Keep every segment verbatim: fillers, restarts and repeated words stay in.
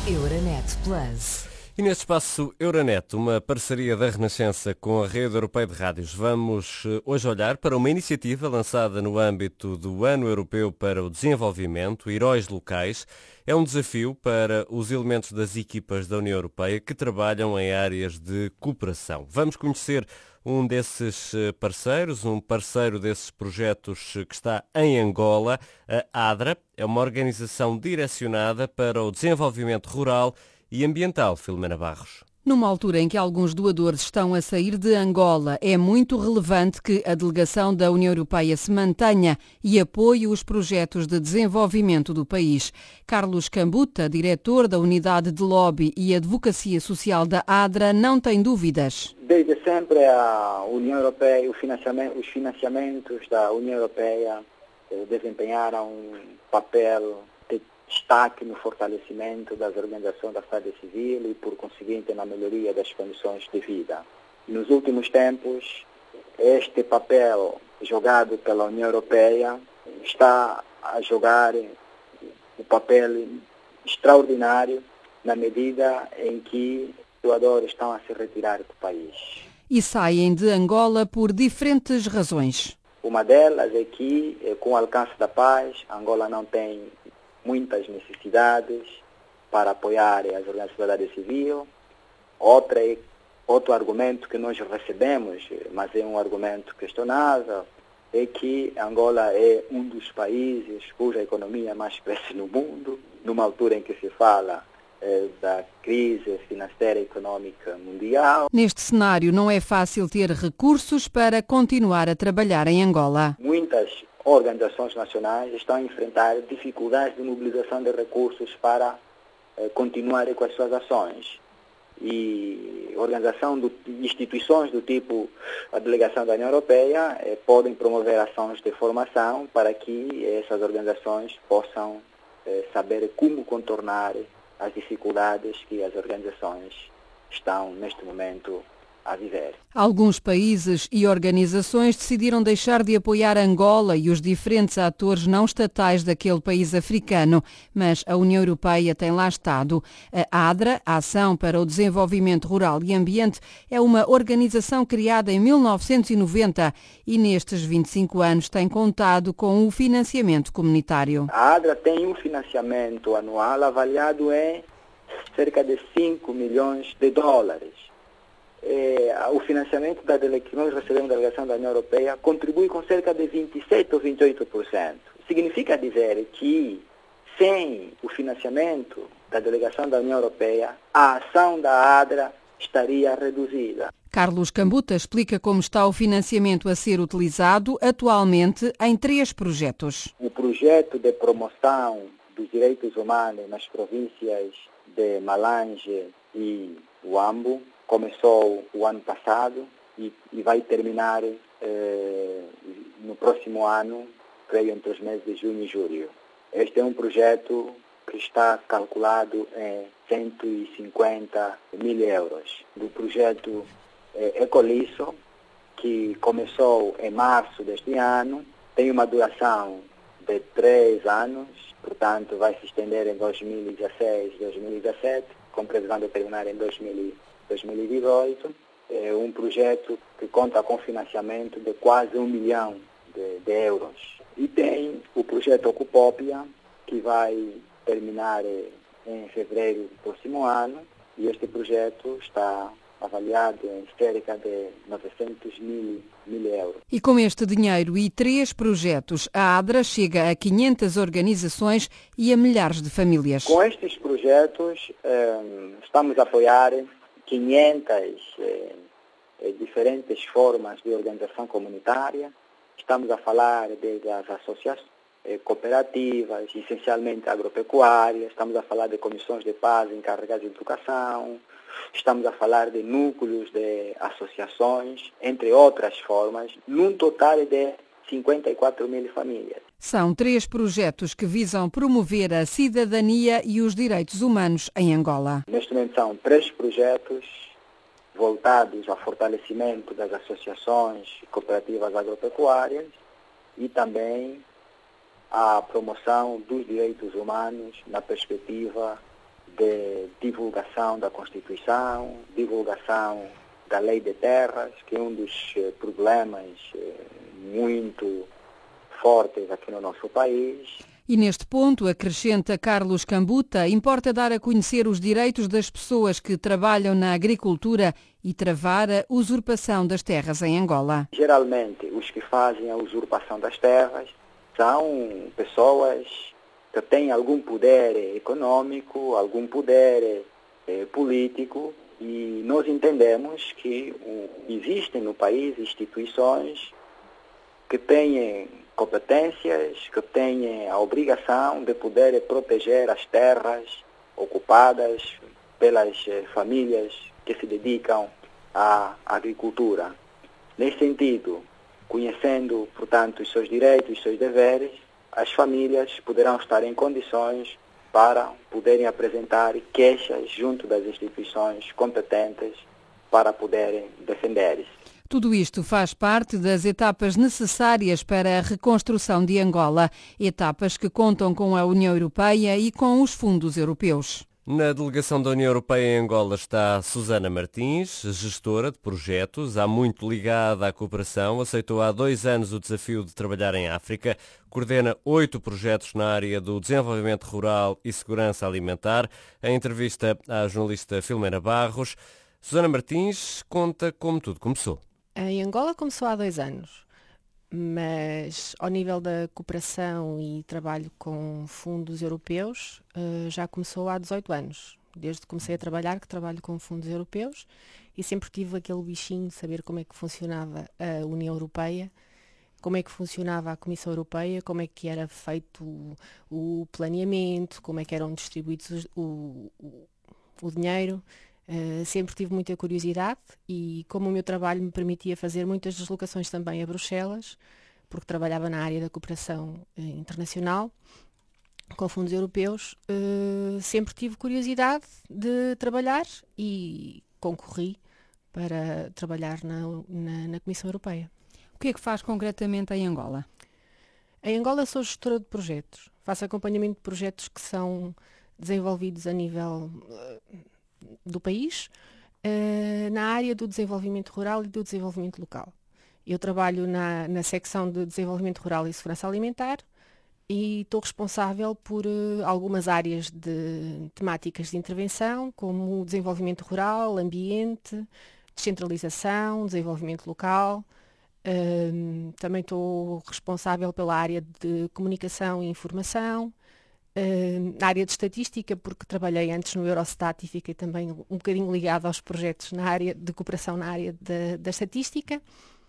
Euronet Plus. E neste espaço Euronet, uma parceria da Renascença com a Rede Europeia de Rádios, vamos hoje olhar para uma iniciativa lançada no âmbito do Ano Europeu para o Desenvolvimento, Heróis Locais. É um desafio para os elementos das equipas da União Europeia que trabalham em áreas de cooperação. Vamos conhecer um desses parceiros, um parceiro desses projetos que está em Angola. A ADRA é uma organização direcionada para o desenvolvimento rural e ambiental. Filomena Barros. Numa altura em que alguns doadores estão a sair de Angola, é muito relevante que a delegação da União Europeia se mantenha e apoie os projetos de desenvolvimento do país. Carlos Cambuta, diretor da Unidade de Lobby e Advocacia Social da ADRA, não tem dúvidas. Desde sempre a União Europeia, os financiamentos, os financiamentos da União Europeia desempenharam um papel destaque no fortalecimento das organizações da sociedade civil e, por conseguinte, na melhoria das condições de vida. Nos últimos tempos, este papel jogado pela União Europeia está a jogar um papel extraordinário na medida em que os doadores estão a se retirar do país. E saem de Angola por diferentes razões. Uma delas é que, com o alcance da paz, Angola não tem muitas necessidades para apoiar as organizações da sociedade civil. Outra é, outro argumento que nós recebemos, mas é um argumento questionável, é que Angola é um dos países cuja economia mais cresce no mundo, numa altura em que se fala eh, da crise financeira e econômica mundial. Neste cenário, não é fácil ter recursos para continuar a trabalhar em Angola. Muitas organizações nacionais estão a enfrentar dificuldades de mobilização de recursos para eh, continuar com as suas ações. E organização do, instituições do tipo a delegação da União Europeia eh, podem promover ações de formação para que essas organizações possam eh, saber como contornar as dificuldades que as organizações estão neste momento a viver. Alguns países e organizações decidiram deixar de apoiar Angola e os diferentes atores não estatais daquele país africano, mas a União Europeia tem lá estado. A ADRA, a Ação para o Desenvolvimento Rural e Ambiente, é uma organização criada em mil novecentos e noventa e nestes vinte e cinco anos tem contado com o financiamento comunitário. A ADRA tem um financiamento anual avaliado em cerca de cinco milhões de dólares. É, o financiamento da dele... que nós recebemos da delegação da União Europeia contribui com cerca de vinte e sete ou vinte e oito por cento. Significa dizer que, sem o financiamento da delegação da União Europeia, a ação da ADRA estaria reduzida. Carlos Cambuta explica como está o financiamento a ser utilizado atualmente em três projetos. O projeto de promoção dos direitos humanos nas províncias de Malange e Huambo começou o ano passado e, e vai terminar eh, no próximo ano, creio entre os meses de junho e julho. Este é um projeto que está calculado em cento e cinquenta mil euros. Do projeto eh, Ecolisso, que começou em março deste ano, tem uma duração de três anos, portanto vai se estender em dois mil e dezesseis, dois mil e dezessete, com previsão de terminar em dois mil e dezoito, é um projeto que conta com financiamento de quase um milhão de, de euros. E tem o projeto Ocupópia, que vai terminar em fevereiro do próximo ano, e este projeto está avaliado em cerca de novecentos mil euros. E com este dinheiro e três projetos, a ADRA chega a quinhentas organizações e a milhares de famílias. Com estes projetos, eh, estamos a apoiar quinhentas eh, diferentes formas de organização comunitária. Estamos a falar das associações eh, cooperativas, essencialmente agropecuárias. Estamos a falar de comissões de paz encarregadas de educação. Estamos a falar de núcleos de associações, entre outras formas, num total de cinquenta e quatro mil famílias. São três projetos que visam promover a cidadania e os direitos humanos em Angola. Neste momento são três projetos voltados ao fortalecimento das associações cooperativas agropecuárias e também à promoção dos direitos humanos na perspectiva de divulgação da Constituição, divulgação da Lei de Terras, que é um dos problemas muito fortes aqui no nosso país. E neste ponto, acrescenta Carlos Cambuta, importa dar a conhecer os direitos das pessoas que trabalham na agricultura e travar a usurpação das terras em Angola. Geralmente, os que fazem a usurpação das terras são pessoas que têm algum poder econômico, algum poder eh, político, e nós entendemos que um, existem no país instituições que têm competências, que têm a obrigação de poder proteger as terras ocupadas pelas eh, famílias que se dedicam à agricultura. Nesse sentido, conhecendo, portanto, os seus direitos e os seus deveres, as famílias poderão estar em condições para poderem apresentar queixas junto das instituições competentes para poderem defender-se. Tudo isto faz parte das etapas necessárias para a reconstrução de Angola, etapas que contam com a União Europeia e com os fundos europeus. Na delegação da União Europeia em Angola está Susana Martins, gestora de projetos, há muito ligada à cooperação, aceitou há dois anos o desafio de trabalhar em África, coordena oito projetos na área do desenvolvimento rural e segurança alimentar. Em entrevista à jornalista Filomena Barros, Susana Martins conta como tudo começou. Em Angola começou há dois anos, mas ao nível da cooperação e trabalho com fundos europeus já começou há dezoito anos. Desde que comecei a trabalhar que trabalho com fundos europeus e sempre tive aquele bichinho de saber como é que funcionava a União Europeia, como é que funcionava a Comissão Europeia, como é que era feito o, o planeamento, como é que eram distribuídos o, o, o dinheiro. Uh, sempre tive muita curiosidade e como o meu trabalho me permitia fazer muitas deslocações também a Bruxelas, porque trabalhava na área da cooperação uh, internacional, com fundos europeus, uh, sempre tive curiosidade de trabalhar e concorri para trabalhar na, na, na Comissão Europeia. O que é que faz concretamente em Angola? Em Angola sou gestora de projetos, faço acompanhamento de projetos que são desenvolvidos a nível uh, do país, uh, na área do desenvolvimento rural e do desenvolvimento local. Eu trabalho na, na secção de desenvolvimento rural e segurança alimentar e estou responsável por uh, algumas áreas de temáticas de intervenção, como o desenvolvimento rural, ambiente, descentralização, desenvolvimento local. Uh, também estou responsável pela área de comunicação e informação, Uh, na área de estatística, porque trabalhei antes no Eurostat e fiquei também um bocadinho ligada aos projetos na área de cooperação na área de, da estatística,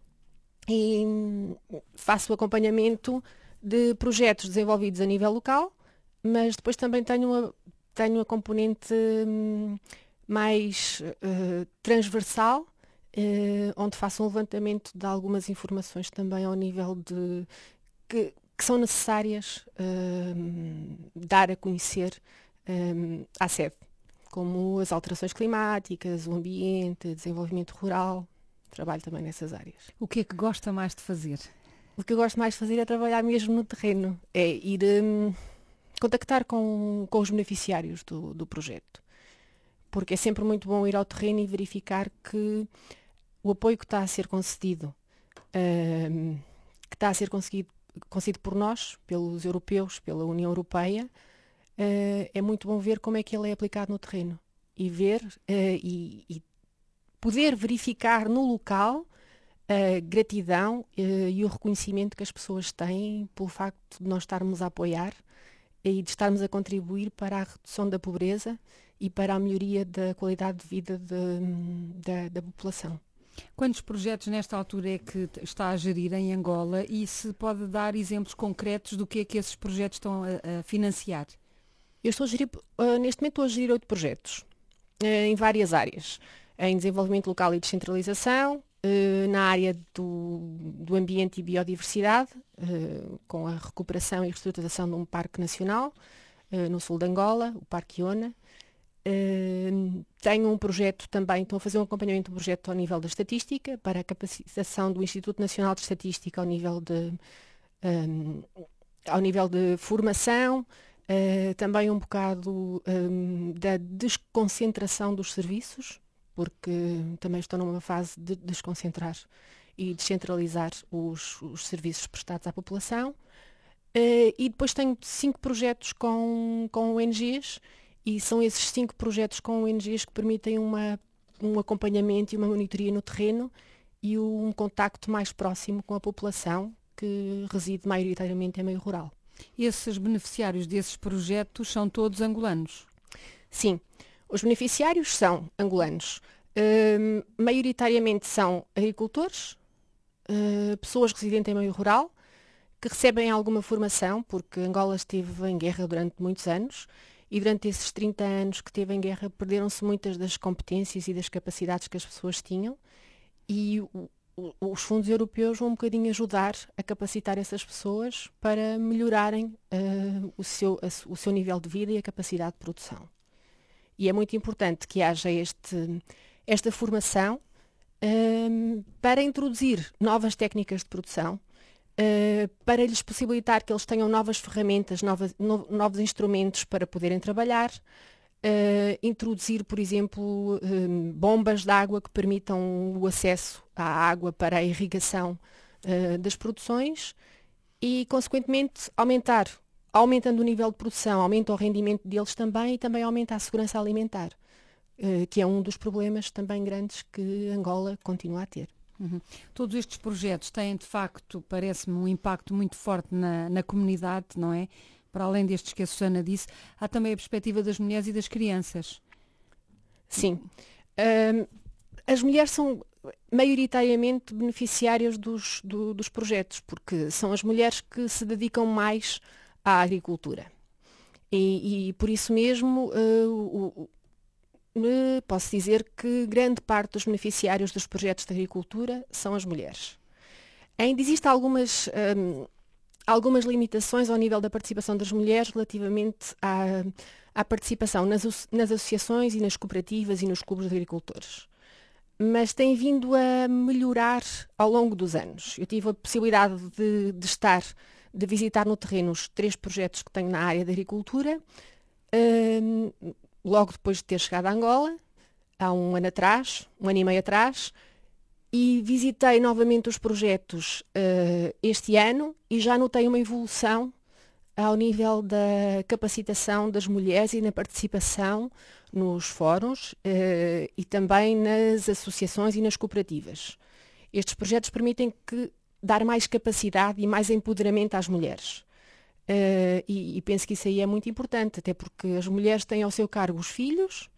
e um, faço acompanhamento de projetos desenvolvidos a nível local, mas depois também tenho uma, tenho a componente um, mais uh, transversal, uh, onde faço um levantamento de algumas informações também ao nível de que que são necessárias uh, dar a conhecer um, à sede, como as alterações climáticas, o ambiente, desenvolvimento rural. Trabalho também nessas áreas. O que é que gosta mais de fazer? O que eu gosto mais de fazer é trabalhar mesmo no terreno, é ir um, contactar com, com os beneficiários do, do projeto, porque é sempre muito bom ir ao terreno e verificar que o apoio que está a ser concedido, um, que está a ser conseguido concedido por nós, pelos europeus, pela União Europeia, uh, é muito bom ver como é que ele é aplicado no terreno e ver uh, e, e poder verificar no local a gratidão uh, e o reconhecimento que as pessoas têm pelo facto de nós estarmos a apoiar e de estarmos a contribuir para a redução da pobreza e para a melhoria da qualidade de vida de, da, da população. Quantos projetos nesta altura é que está a gerir em Angola e se pode dar exemplos concretos do que é que esses projetos estão a, a financiar? Eu estou a gerir, uh, neste momento estou a gerir oito projetos, uh, em várias áreas. Em desenvolvimento local e descentralização, uh, na área do, do ambiente e biodiversidade, uh, com a recuperação e reestruturação de um parque nacional, uh, no sul de Angola, o Parque Iona. Uh, tenho um projeto também, estou a fazer um acompanhamento do projeto ao nível da estatística, para a capacitação do Instituto Nacional de Estatística ao nível de, um, ao nível de formação, uh, também um bocado um, da desconcentração dos serviços, porque também estou numa fase de desconcentrar e descentralizar os, os serviços prestados à população. Uh, e depois tenho cinco projetos com, com O N Gs, e são esses cinco projetos com O N Gs que permitem uma, um acompanhamento e uma monitoria no terreno e um contacto mais próximo com a população que reside maioritariamente em meio rural. Esses beneficiários desses projetos são todos angolanos? Sim, os beneficiários são angolanos. Uh, maioritariamente são agricultores, uh, pessoas residentes em meio rural, que recebem alguma formação, porque Angola esteve em guerra durante muitos anos, e durante esses trinta anos que esteve em guerra perderam-se muitas das competências e das capacidades que as pessoas tinham, e o, o, os fundos europeus vão um bocadinho ajudar a capacitar essas pessoas para melhorarem uh, o, seu, a, o seu nível de vida e a capacidade de produção. E é muito importante que haja este, esta formação um, para introduzir novas técnicas de produção, Uh, para lhes possibilitar que eles tenham novas ferramentas, novas, no, novos instrumentos para poderem trabalhar, uh, introduzir, por exemplo, um, bombas de água que permitam o acesso à água para a irrigação uh, das produções e, consequentemente, aumentar, aumentando o nível de produção, aumenta o rendimento deles também e também aumenta a segurança alimentar, uh, que é um dos problemas também grandes que Angola continua a ter. Uhum. Todos estes projetos têm, de facto, parece-me, um impacto muito forte na, na comunidade, não é? Para além destes que a Susana disse, há também a perspectiva das mulheres e das crianças. Sim. Um, as mulheres são maioritariamente beneficiárias dos, do, dos projetos, porque são as mulheres que se dedicam mais à agricultura. E, e por isso mesmo, uh, o, posso dizer que grande parte dos beneficiários dos projetos de agricultura são as mulheres. Ainda existem algumas, um, algumas limitações ao nível da participação das mulheres relativamente à, à participação nas, nas associações e nas cooperativas e nos clubes de agricultores. Mas tem vindo a melhorar ao longo dos anos. Eu tive a possibilidade de, de estar, de visitar no terreno os três projetos que tenho na área da agricultura, um, logo depois de ter chegado a Angola, há um ano atrás, um ano e meio atrás, e visitei novamente os projetos uh, este ano e já notei uma evolução ao nível da capacitação das mulheres e na participação nos fóruns uh, e também nas associações e nas cooperativas. Estes projetos permitem que dar mais capacidade e mais empoderamento às mulheres. Uh, e, e penso que isso aí é muito importante, até porque as mulheres têm ao seu cargo os filhos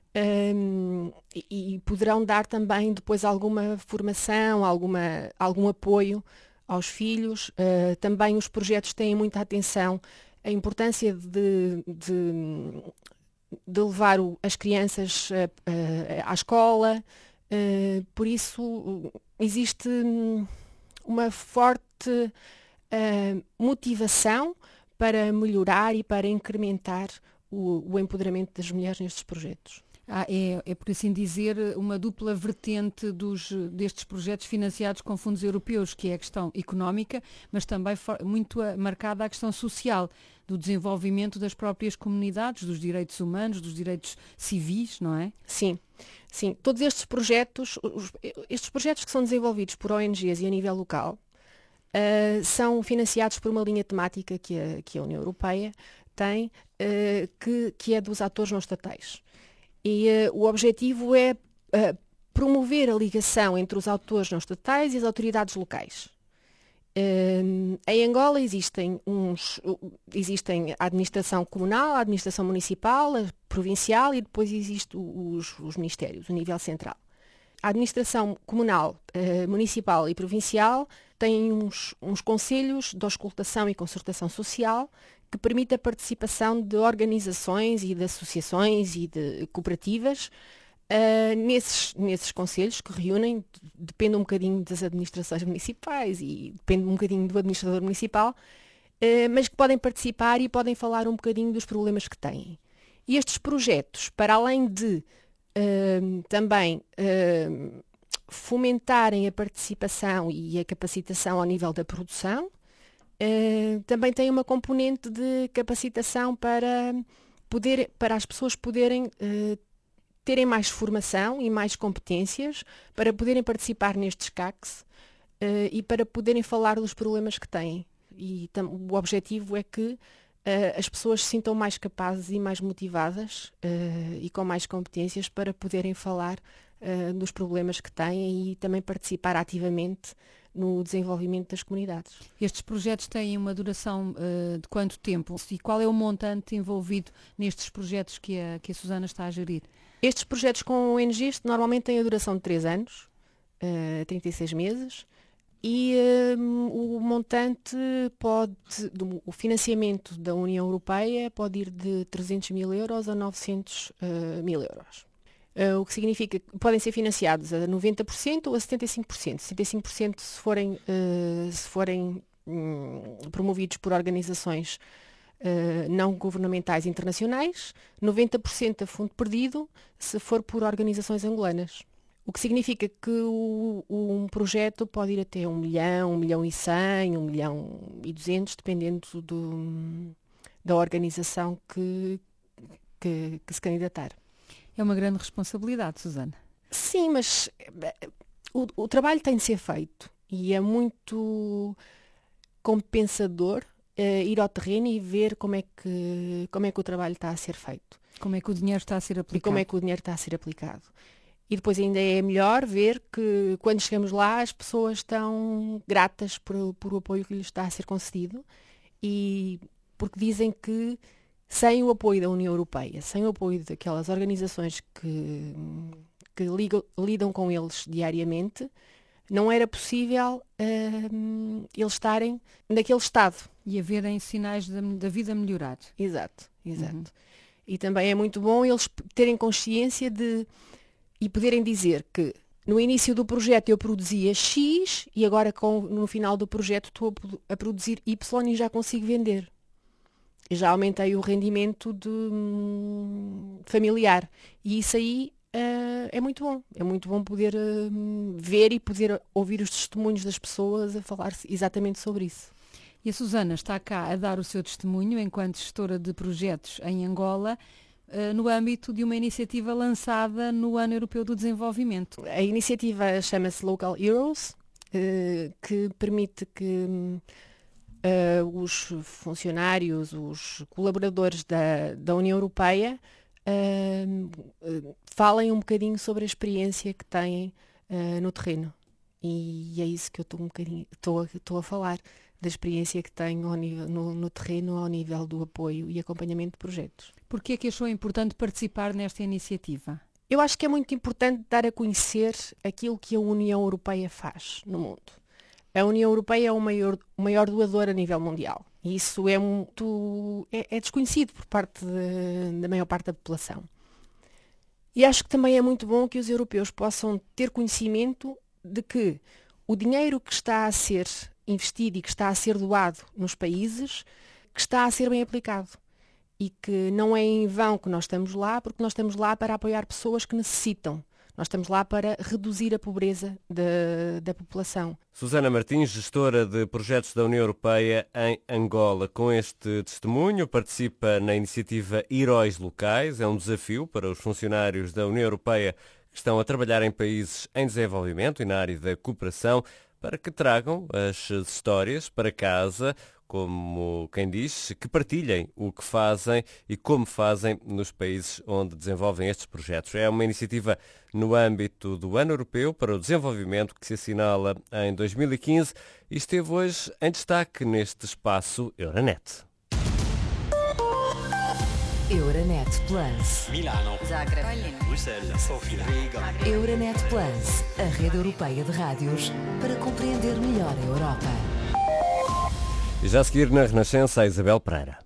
um, e, e poderão dar também depois alguma formação, alguma, algum apoio aos filhos. Uh, também os projetos têm muita atenção à importância de, de, de levar o, as crianças uh, uh, à escola. Uh, por isso existe uma forte Uh, motivação para melhorar e para incrementar o, o empoderamento das mulheres nestes projetos. Ah, é, é, por assim dizer, uma dupla vertente dos, destes projetos financiados com fundos europeus, que é a questão económica, mas também for, muito a, marcada a questão social, do desenvolvimento das próprias comunidades, dos direitos humanos, dos direitos civis, não é? Sim, sim. Todos estes projetos, os, estes projetos que são desenvolvidos por O N Gs e a nível local, Uh, são financiados por uma linha temática que a, que a União Europeia tem, uh, que, que é dos atores não estatais. E uh, o objetivo é uh, promover a ligação entre os atores não estatais e as autoridades locais. Uh, em Angola existem, uns, existem a administração comunal, a administração municipal, a provincial e depois existem os, os ministérios, o nível central. A administração comunal, uh, municipal e provincial tem uns, uns conselhos de auscultação e concertação social que permite a participação de organizações e de associações e de cooperativas uh, nesses, nesses conselhos que reúnem, depende um bocadinho das administrações municipais e depende um bocadinho do administrador municipal, uh, mas que podem participar e podem falar um bocadinho dos problemas que têm. E estes projetos, para além de uh, também uh, fomentarem a participação e a capacitação ao nível da produção, uh, também tem uma componente de capacitação para, poder, para as pessoas poderem uh, terem mais formação e mais competências para poderem participar nestes C A Cs uh, e para poderem falar dos problemas que têm. E tam, o objetivo é que uh, as pessoas se sintam mais capazes e mais motivadas uh, e com mais competências para poderem falar uh, dos problemas que têm e também participar ativamente no desenvolvimento das comunidades. Estes projetos têm uma duração uh, de quanto tempo? E qual é o montante envolvido nestes projetos que a, que a Susana está a gerir? Estes projetos com O N Gs normalmente têm a duração de três anos, uh, trinta e seis meses, e um, o montante pode, do, o financiamento da União Europeia pode ir de trezentos mil euros a novecentos mil euros. Uh, o que significa que podem ser financiados a noventa por cento ou a setenta e cinco por cento. setenta e cinco por cento se forem, uh, se forem um, promovidos por organizações uh, não governamentais internacionais, noventa por cento a fundo perdido se for por organizações angolanas. O que significa que o, um projeto pode ir até um milhão, um milhão e cem, um milhão e duzentos, dependendo do, da organização que, que, que se candidatar. É uma grande responsabilidade, Susana. Sim, mas o, o trabalho tem de ser feito e é muito compensador uh, ir ao terreno e ver como é, que, como é que o trabalho está a ser feito. Como é que o dinheiro está a ser aplicado. E como é que o dinheiro está a ser aplicado. E depois ainda é melhor ver que quando chegamos lá as pessoas estão gratas por, por o apoio que lhes está a ser concedido e porque dizem que sem o apoio da União Europeia, sem o apoio daquelas organizações que, que ligam, lidam com eles diariamente, não era possível uh, eles estarem naquele estado. E haverem sinais da, da vida melhorar. Exato, exato. Uhum. E também é muito bom eles terem consciência de e poderem dizer que no início do projeto eu produzia X e agora com, no final do projeto estou a, a produzir Y e já consigo vender. E já aumentei o rendimento de, hum, familiar. E isso aí uh, é muito bom. É muito bom poder uh, ver e poder ouvir os testemunhos das pessoas a falar exatamente sobre isso. E a Susana está cá a dar o seu testemunho enquanto gestora de projetos em Angola, uh, no âmbito de uma iniciativa lançada no Ano Europeu do Desenvolvimento. A iniciativa chama-se Local Heroes, uh, que permite que Uh, os funcionários, os colaboradores da, da União Europeia uh, uh, falem um bocadinho sobre a experiência que têm uh, no terreno. E é isso que eu estou um bocadinho estou, estou a falar, da experiência que tenho ao nível, no, no terreno ao nível do apoio e acompanhamento de projetos. Porquê é que achou importante participar nesta iniciativa? Eu acho que é muito importante dar a conhecer aquilo que a União Europeia faz no mundo. A União Europeia é o maior, o maior doador a nível mundial. E isso é, muito, é, é desconhecido por parte de, da maior parte da população. E acho que também é muito bom que os europeus possam ter conhecimento de que o dinheiro que está a ser investido e que está a ser doado nos países, que está a ser bem aplicado. E que não é em vão que nós estamos lá, porque nós estamos lá para apoiar pessoas que necessitam. Nós estamos lá para reduzir a pobreza da, da população. Susana Martins, gestora de projetos da União Europeia em Angola. Com este testemunho, participa na iniciativa Heróis Locais. É um desafio para os funcionários da União Europeia que estão a trabalhar em países em desenvolvimento e na área da cooperação para que tragam as histórias para casa, como quem diz, que partilhem o que fazem e como fazem nos países onde desenvolvem estes projetos. É uma iniciativa no âmbito do Ano Europeu para o Desenvolvimento que se assinala em dois mil e quinze e esteve hoje em destaque neste espaço Euronet. Euronet Plus. Milano. Zagreb. Bruxelas. Sofia. Riga. Euronet Plus, a rede europeia de rádios para compreender melhor a Europa. E já a seguir na Renascença, a Isabel Pereira.